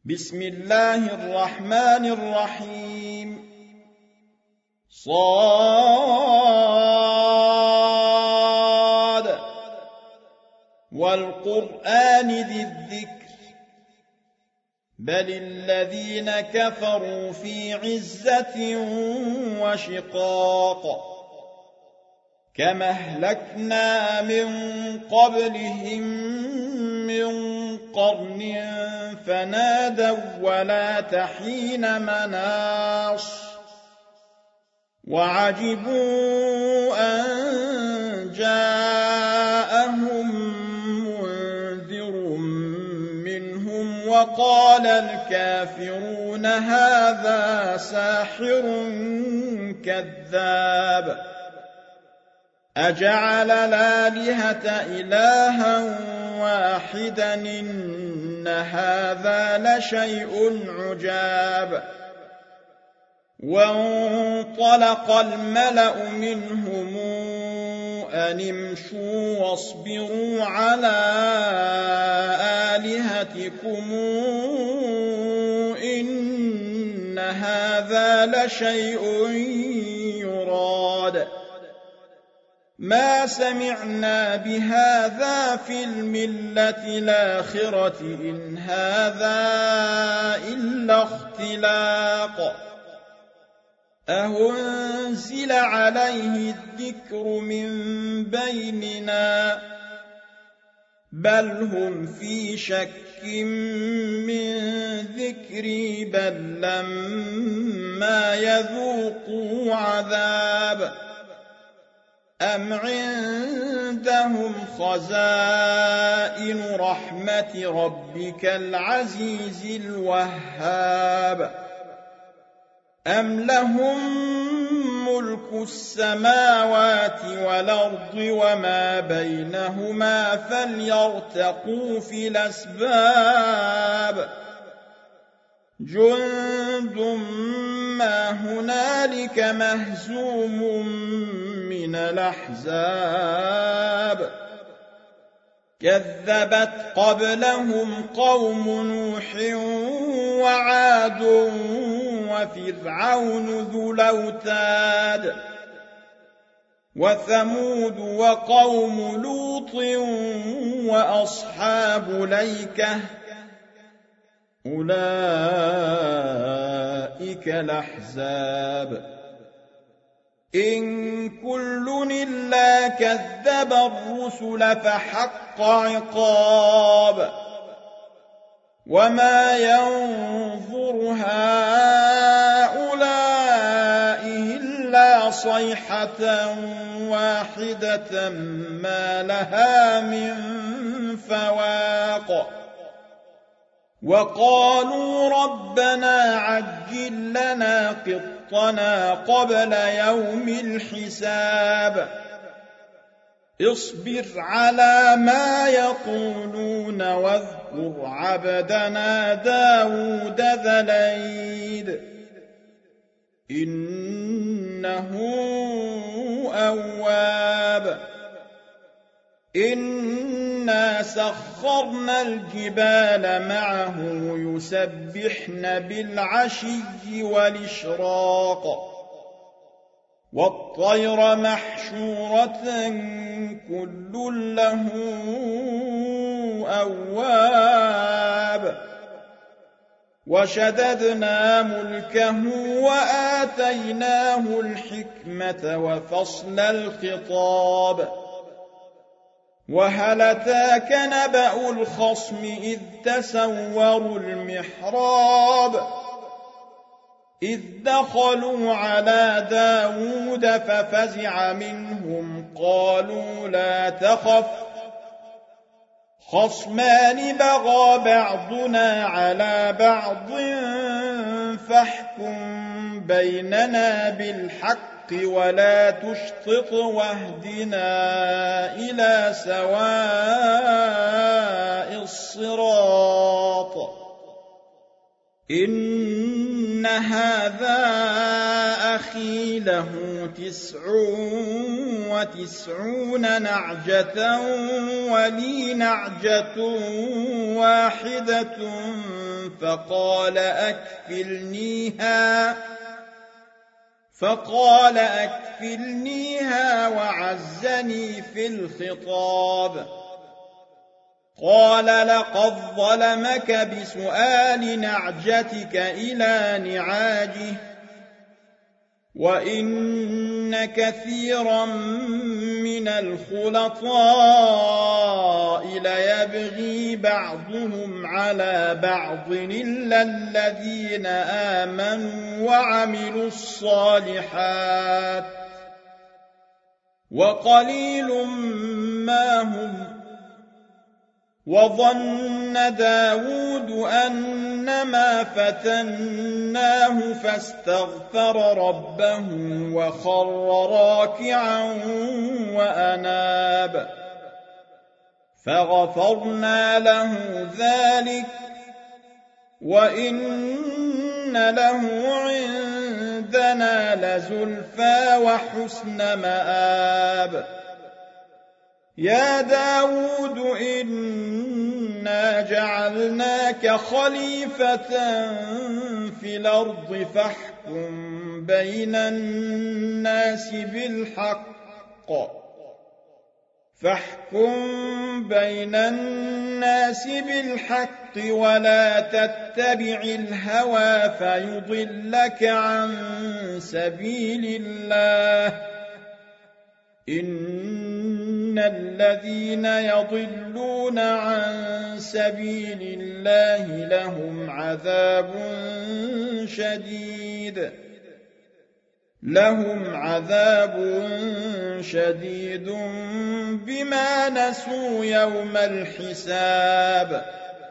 بسم الله الرحمن الرحيم صاد والقرآن ذي الذكر بل الذين كفروا في عزة وشقاق كما أهلكنا من قبلهم من قرن فنادوا ولا حين مناص وعجبوا أن جاءهم منذر منهم وقال الكافرون هذا ساحر كذاب أجعل الآلهة إلها واحدا إن هذا لشيء عجاب وانطلق الملأ منهم أن امشوا واصبروا على آلهتكم إن هذا لشيء يراد ما سمعنا بهذا في الملة الآخرة إن هذا إلا اختلاق أهنزل عليه الذكر من بيننا بل هم في شك من ذكري بل لما يذوقوا عذاب أم عندهم خزائن رحمة ربك العزيز الوهاب أم لهم ملك السماوات والأرض وما بينهما فليرتقوا في الأسباب جند ما هنالك مهزوم من الأحزاب كذبت قبلهم قوم نوح وعاد وفرعون ذو الأوتاد وثمود وقوم لوط وأصحاب الأيكة أولئك الأحزاب إن كل إلا كذب الرسل فحق عقاب وما ينظر هؤلاء إلا صيحة واحدة ما لها من فواق وقالوا ربنا عجل لنا قطنا قبل يوم الحساب اصبر على ما يقولون واذكر عبدنا داود ذا الأيد إنه أواب إنا سخرنا الجبال معه يسبحن بالعشي والإشراق والطير محشورة كل له أواب وشددنا ملكه وآتيناه الحكمة وفصل الخطاب وهل أتاك نبأ الخصم إذ تسوروا المحراب إذ دخلوا على داود ففزع منهم قالوا لا تخف خصمان بغى بعضنا على بعض فاحكم بيننا بالحق ولا تشطط واهدنا إلى سواء الصراط إنك إن هذا أخي له 99 نعجة ولي نعجة واحدة فقال أكفلنيها وعزني في الخطاب. قال لقد ظلمك بسؤال نعجتك إلى نعاجه وإن كثيرا من الخلطاء ليبغي بعضهم على بعض إلا الذين آمنوا وعملوا الصالحات وقليل ما هم. وظن داود أنما فتناه فاستغفر ربه وخر راكعا وأناب فغفرنا له ذلك وإن له عندنا لزلفى وحسن مآب. يا داود إنا جعلناك خليفة في الأرض فاحكم بين الناس بالحق ولا تتبع الهوى فيضلك عن سبيل الله. إن الذين يضلون عن سبيل الله لهم عذاب شديد بما نسوا يوم الحساب.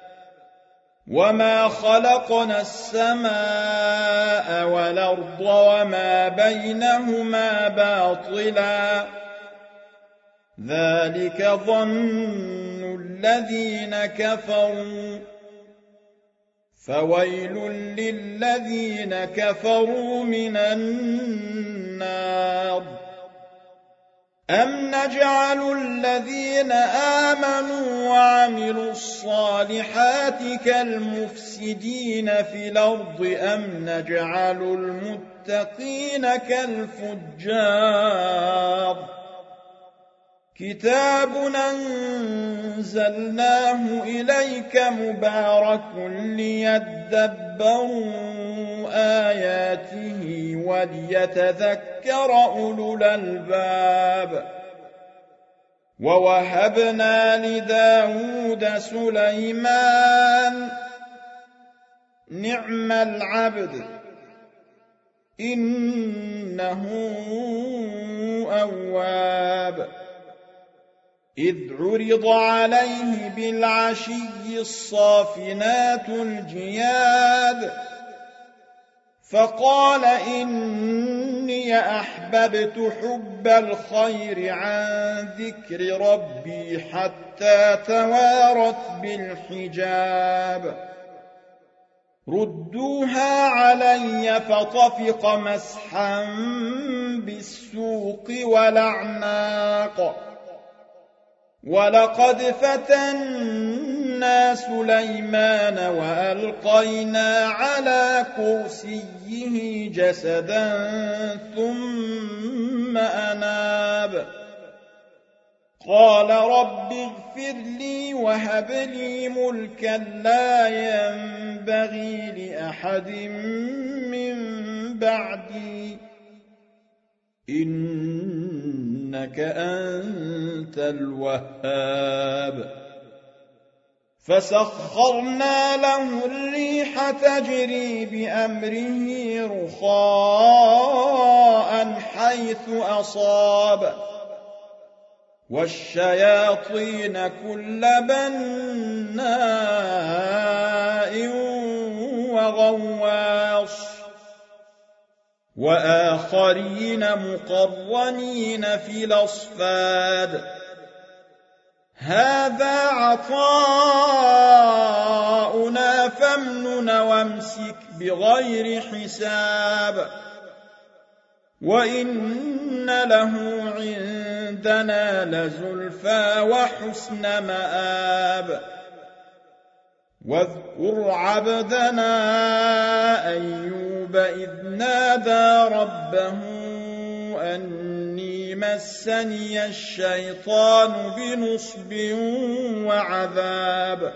وما خلقنا السماء والأرض وما بينهما باطلا ذلك ظن الذين كفروا فويل للذين كفروا من النار. أم نجعل الذين آمنوا وعملوا الصالحات كالمفسدين في الأرض أم نجعل المتقين كالفجار. كتاب أنزلناه إليك مبارك ليدبروا آياته وليتذكر أولو الألباب. ووهبنا لداود سليمان نعم العبد إنه أواب. إذ عرض عليه بالعشي الصافنات الجياد فقال إني أحببت حب الخير عن ذكر ربي حتى توارت بالحجاب. ردوها علي فطفق مسحا بالسوق والأعناق. ولقد فتنا سليمان وألقينا على كرسيه جسدا ثم أناب. قال رب اغفر لي وهب لي ملكا لا ينبغي لأحد من بعدي إنك أنت الوهاب. فسخرنا له الريح تجري بأمره رخاء حيث أصاب والشياطين كل بناء وغواص وآخرين مقرنين في الأصفاد. هذا عطاؤنا فامنن فرعون وامسك بغير حساب وإن له عندنا لزلفى وحسن مآب واذكر عبدنا أيوب إذ نادى ربه أني مسني الشيطان بنصب وعذاب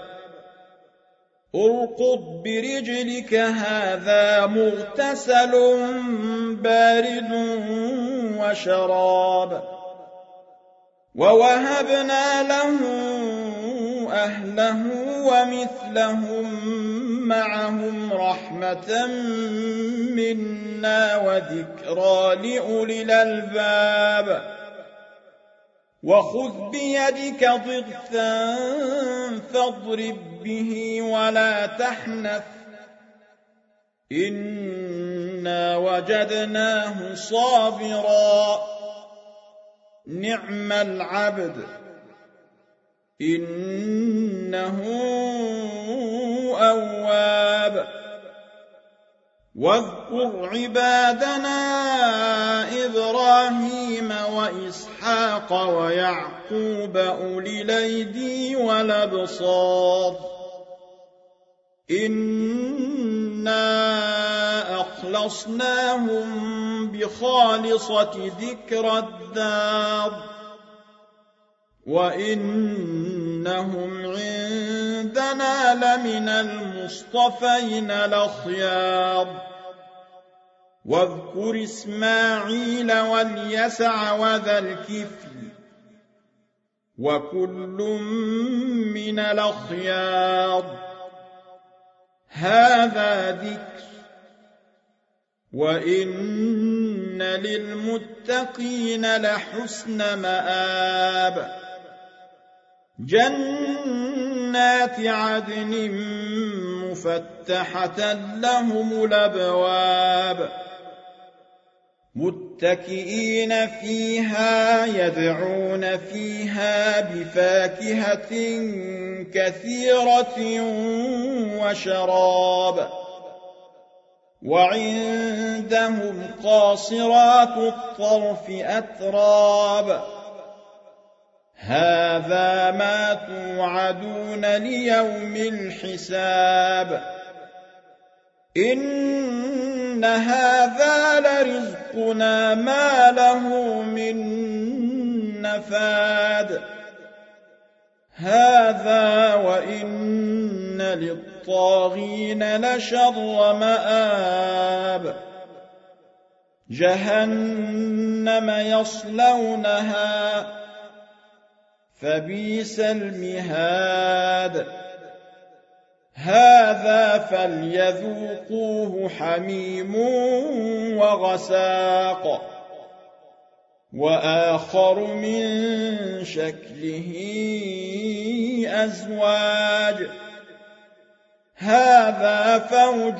اركض برجلك هذا مغتسل بارد وشراب ووهبنا له أهله ومثلهم معهم رحمة منا وذكرى لأولي الألباب وخذ بيدك ضغثا فاضرب به ولا تحنث إنا وجدناه صابرا نعم العبد إنه أواب واذكر عبادنا إبراهيم وإسحاق ويعقوب أولي الأيدي والأبصار إنا أخلصناهم بخالصة ذكر الدار وإنهم عندنا لمن المصطفين الأخيار واذكر إسماعيل واليسع وذا الكفل وكل من الأخيار هذا ذكر وإن للمتقين لحسن مآب جنات عدن مفتحة لهم الأبواب متكئين فيها يدعون فيها بفاكهة كثيرة وشراب وعندهم قاصرات الطرف أتراب هذا ما توعدون ليوم الحساب إن هذا لرزقنا ما له من نفاد هذا وإن للطاغين لشر مآب جهنم يصلونها فبئس المهاد هذا فليذوقوه حميم وغساق وآخر من شكله أزواج هذا فوج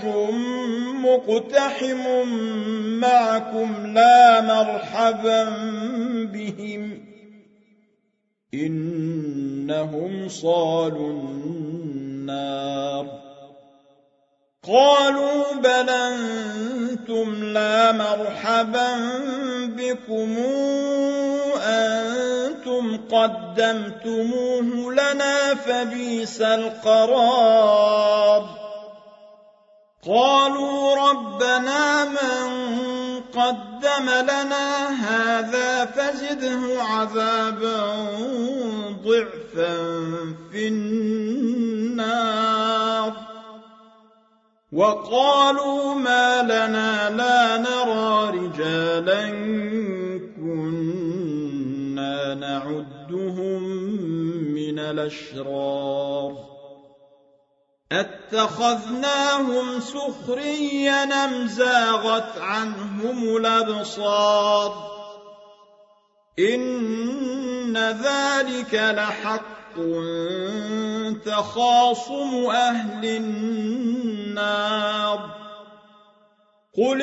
مقتحم معكم لا مرحبا بهم إنهم صالوا النار قالوا بل أنتم لا مرحبا بكم أنتم قدمتموه لنا فبئس القرار قالوا ربنا من قدم لنا هذا فزده عذابا ضعفا في النار وقالوا ما لنا لا نرى رجالا كنا نعدهم من الأشرار اتخذناهم سخريا أم زاغت عنهم الأبصار إن ذلك لحق تخاصم أهل النار قل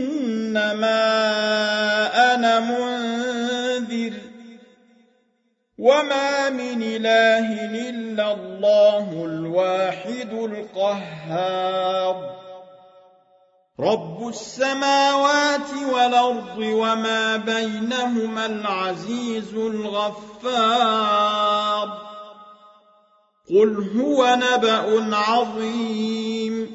إنما أنا منذر وما من إله إلا الله الواحد القهار رب السماوات والأرض وما بينهما العزيز الغفار قل هو نبأ عظيم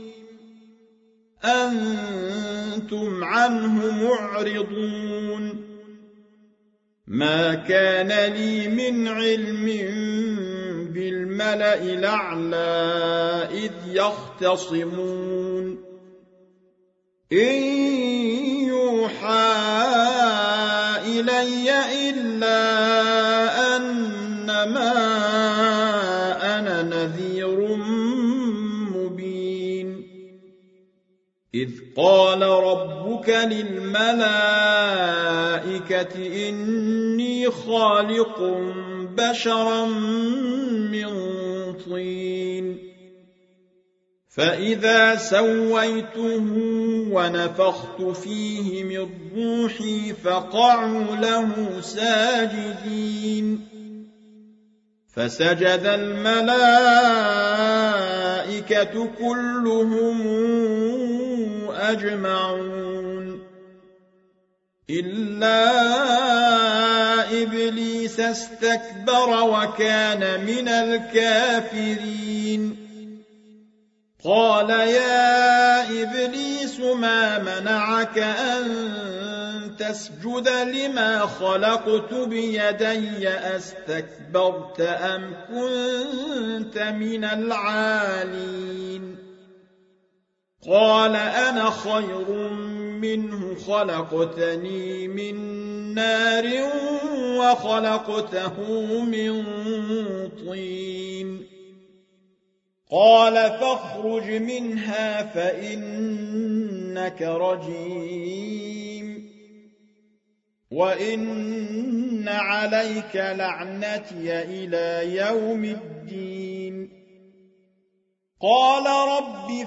أنتم عنه معرضون ما كان لي من علم بالملأ الأعلى إذ يختصمون إن يوحى إلي إلا أنما أنا نذير مبين إذ قال ربك للملائكة إني خالق بشرا من طين فإذا سويته ونفخت فيه من روحي فقعوا له ساجدين فسجد الملائكة كلهم أجمعون إلا إبليس استكبر وكان من الكافرين قال يا إبليس ما منعك أن تسجد لما خلقت بيدي أستكبرت أم كنت من العالين قال أنا خير منه خلقتني من نار وخلقته من طين قال فاخرج منها فإنك رجيم وإن عليك لعنتي إلى يوم الدين قال رب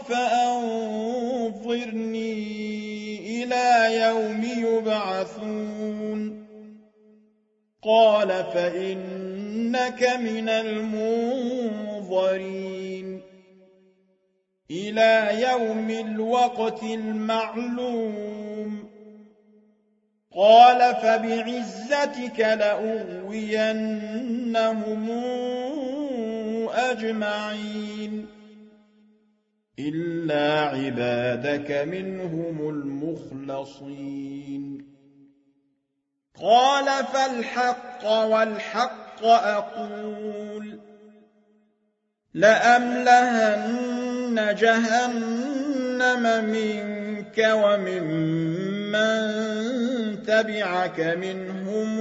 فأنظرني إلى يوم يبعثون قال فإنك من المنظرين إلى يوم الوقت المعلوم قال فبعزتك لأغوينهم أجمعين إلا عبادك منهم المخلصين قال فالحق والحق أقول لأملأن جهنم منك وممن تبعك منهم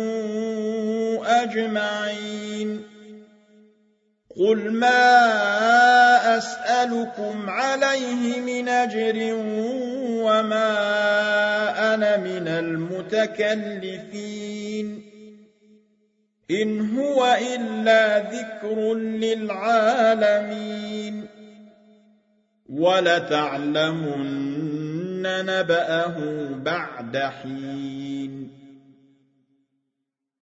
أجمعين قل ما أسألكم عليه من أجر وما أنا من المتكلفين إن هو إلا ذكر للعالمين ولتعلمن نبأه بعد حين